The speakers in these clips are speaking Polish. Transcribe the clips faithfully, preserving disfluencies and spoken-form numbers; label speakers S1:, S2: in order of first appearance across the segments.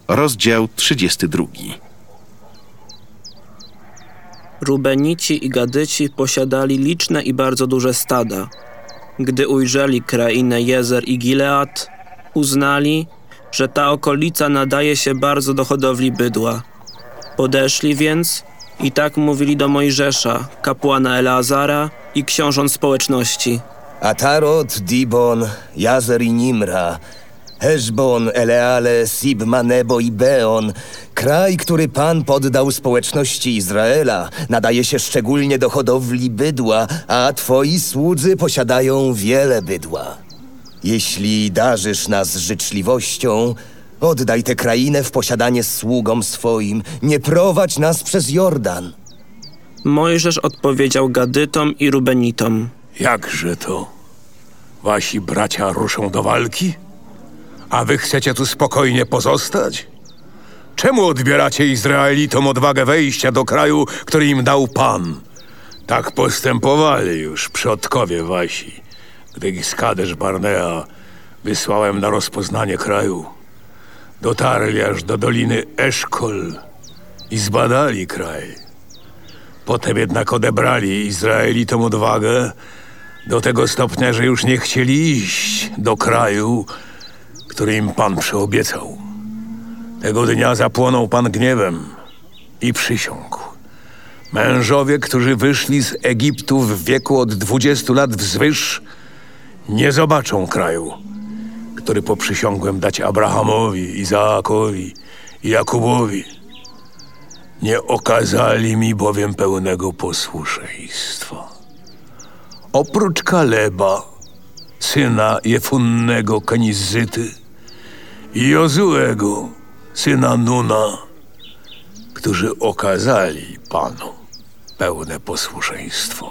S1: Rozdział trzydziesty drugi.
S2: Rubenici i Gadyci posiadali liczne i bardzo duże stada. Gdy ujrzeli krainę Jezer i Gilead, uznali, że ta okolica nadaje się bardzo do hodowli bydła. Podeszli więc i tak mówili do Mojżesza, kapłana Eleazara i książąt społeczności.
S3: Atarot, Dibon, Jazer i Nimra, Heszbon, Eleale, Sibma, Nebo i Beon, kraj, który Pan poddał społeczności Izraela, nadaje się szczególnie do hodowli bydła, a twoi słudzy posiadają wiele bydła. Jeśli darzysz nas życzliwością, oddaj tę krainę w posiadanie sługom swoim, nie prowadź nas przez Jordan.
S2: Mojżesz odpowiedział Gadytom i Rubenitom.
S4: Jakże to? Wasi bracia ruszą do walki? A wy chcecie tu spokojnie pozostać? Czemu odbieracie Izraelitom odwagę wejścia do kraju, który im dał Pan? Tak postępowali już przodkowie wasi, gdy ich z Kadesz Barnea wysłałem na rozpoznanie kraju. Dotarli aż do doliny Eszkol i zbadali kraj. Potem jednak odebrali Izraelitom odwagę do tego stopnia, że już nie chcieli iść do kraju, który im Pan przyobiecał. Tego dnia zapłonął Pan gniewem i przysiągł. Mężowie, którzy wyszli z Egiptu w wieku od dwudziestu lat wzwyż, nie zobaczą kraju, który poprzysiągłem dać Abrahamowi, Izaakowi i Jakubowi. Nie okazali mi bowiem pełnego posłuszeństwa. Oprócz Kaleba, syna Jefunnego Kenizyty, i Jozuego, syna Nuna, którzy okazali Panu pełne posłuszeństwo.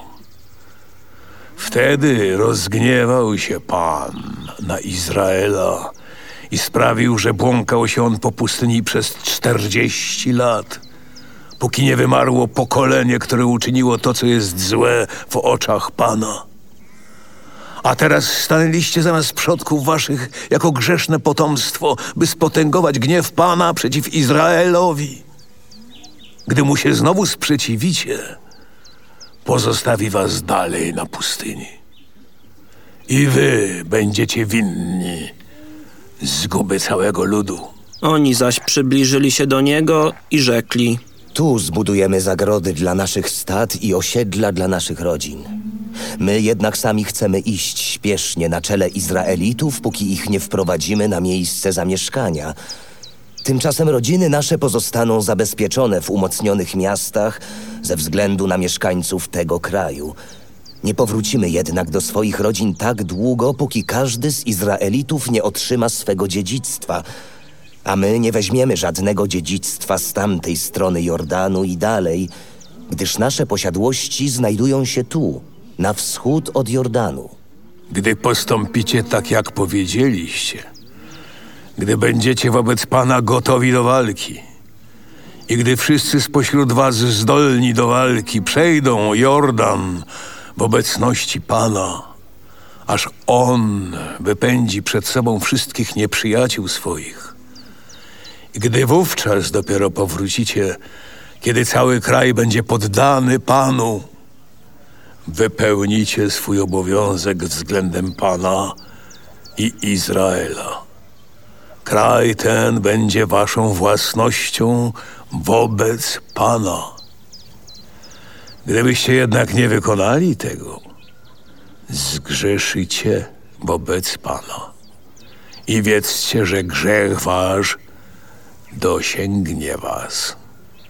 S4: Wtedy rozgniewał się Pan na Izraela i sprawił, że błąkał się on po pustyni przez czterdzieści lat, póki nie wymarło pokolenie, które uczyniło to, co jest złe w oczach Pana. A teraz stanęliście zamiast przodków waszych jako grzeszne potomstwo, by spotęgować gniew Pana przeciw Izraelowi. Gdy mu się znowu sprzeciwicie, pozostawi was dalej na pustyni. I wy będziecie winni zguby całego ludu.
S2: Oni zaś przybliżyli się do niego i rzekli:
S3: Tu zbudujemy zagrody dla naszych stad i osiedla dla naszych rodzin. My jednak sami chcemy iść śpiesznie na czele Izraelitów, póki ich nie wprowadzimy na miejsce zamieszkania. Tymczasem rodziny nasze pozostaną zabezpieczone w umocnionych miastach ze względu na mieszkańców tego kraju. Nie powrócimy jednak do swoich rodzin tak długo, póki każdy z Izraelitów nie otrzyma swego dziedzictwa, a my nie weźmiemy żadnego dziedzictwa z tamtej strony Jordanu i dalej, gdyż nasze posiadłości znajdują się tu, na wschód od Jordanu.
S4: Gdy postąpicie tak, jak powiedzieliście, gdy będziecie wobec Pana gotowi do walki i gdy wszyscy spośród was zdolni do walki przejdą Jordan w obecności Pana, aż On wypędzi przed sobą wszystkich nieprzyjaciół swoich. I gdy wówczas dopiero powrócicie, kiedy cały kraj będzie poddany Panu, wypełnicie swój obowiązek względem Pana i Izraela. Kraj ten będzie waszą własnością wobec Pana. Gdybyście jednak nie wykonali tego, zgrzeszycie wobec Pana. I wiedzcie, że grzech wasz dosięgnie was.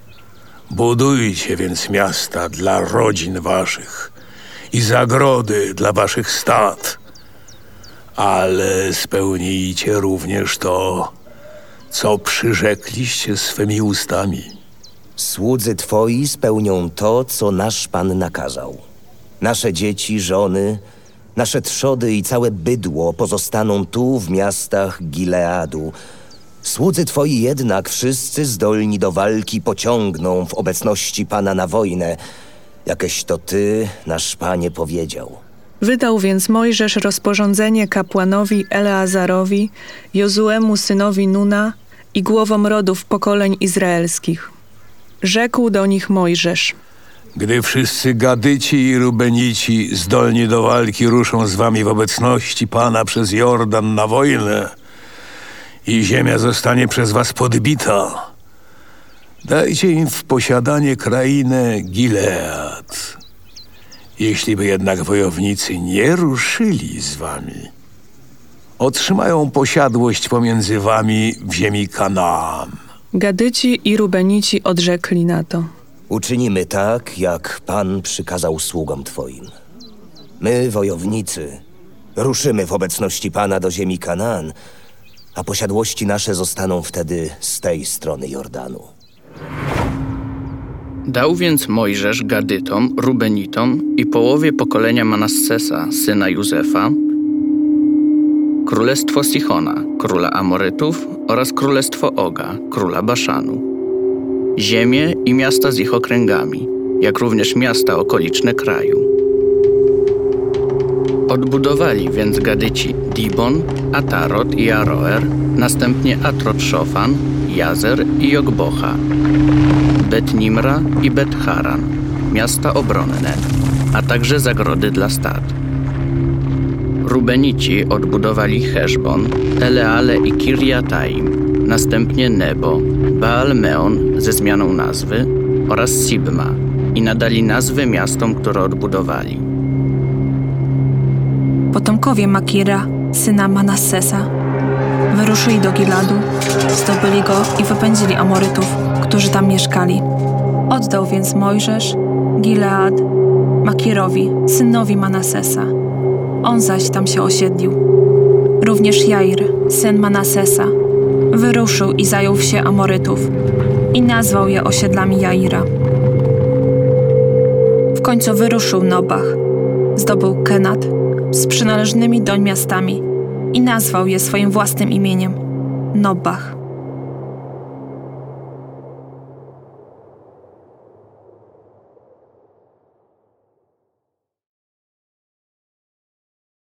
S4: Budujcie więc miasta dla rodzin waszych i zagrody dla waszych stad, ale spełnijcie również to, co przyrzekliście swymi ustami.
S3: Słudzy twoi spełnią to, co nasz Pan nakazał. Nasze dzieci, żony, nasze trzody i całe bydło pozostaną tu w miastach Gileadu. Słudzy twoi jednak wszyscy zdolni do walki pociągną w obecności Pana na wojnę, jakeś to ty, nasz Panie, powiedział.
S5: Wydał więc Mojżesz rozporządzenie kapłanowi Eleazarowi, Jozuemu synowi Nuna i głowom rodów pokoleń izraelskich. Rzekł do nich Mojżesz:
S4: Gdy wszyscy Gadyci i Rubenici zdolni do walki ruszą z wami w obecności Pana przez Jordan na wojnę i ziemia zostanie przez was podbita, dajcie im w posiadanie krainę Gilead. Jeśli by jednak wojownicy nie ruszyli z wami, otrzymają posiadłość pomiędzy wami w ziemi Kanaan.
S5: Gadyci i Rubenici odrzekli na to:
S3: Uczynimy tak, jak Pan przykazał sługom Twoim. My, wojownicy, ruszymy w obecności Pana do ziemi Kanaan, a posiadłości nasze zostaną wtedy z tej strony Jordanu.
S6: Dał więc Mojżesz Gadytom, Rubenitom i połowie pokolenia Manassesa, syna Józefa, królestwo Sichona, króla Amorytów oraz królestwo Oga, króla Baszanu, ziemię i miasta z ich okręgami, jak również miasta okoliczne kraju. Odbudowali więc Gadyci Dibon, Atarot i Aroer, następnie Atrot-Szofan, Jazer i Jogbocha, Bet-Nimra i Bet-Haran, miasta obronne, a także zagrody dla stad. Rubenici odbudowali Heszbon, Eleale i Kirjataim, następnie Nebo, Baal-Meon ze zmianą nazwy oraz Sibma i nadali nazwy miastom, które odbudowali.
S7: Potomkowie Makira, syna Manassesa, wyruszyli do Giladu, zdobyli go i wypędzili Amorytów, którzy tam mieszkali. Oddał więc Mojżesz Gilead Makirowi, synowi Manassesa. On zaś tam się osiedlił. Również Jair, syn Manassesa, wyruszył i zajął wsie Amorytów i nazwał je osiedlami Jaira. W końcu wyruszył Nobach, zdobył Kenat z przynależnymi doń miastami i nazwał je swoim własnym imieniem Nobach.